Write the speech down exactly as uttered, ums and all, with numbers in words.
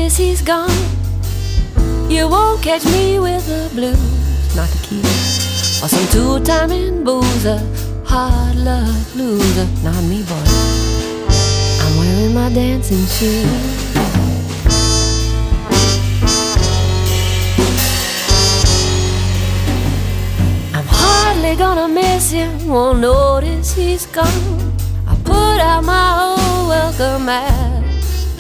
notice he's gone. You won't catch me with the blues, not the key, or some two-timing boozer, hard luck loser. Not me, boy. I'm wearing my dancing shoes. Hardly gonna miss him, won't notice he's gone. I put out my old welcome mat